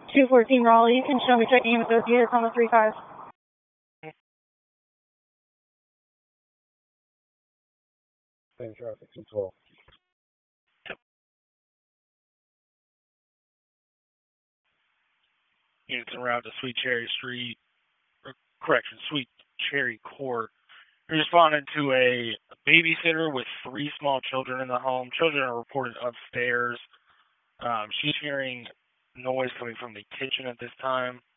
214 Raleigh, you can show me checking associates on the 3-5. Same traffic, 212. Units en route to Sweet Cherry Street, Sweet Cherry Court. We responded to a babysitter with 3 small children in the home. Children are reported upstairs. She's hearing noise coming from the kitchen at this time.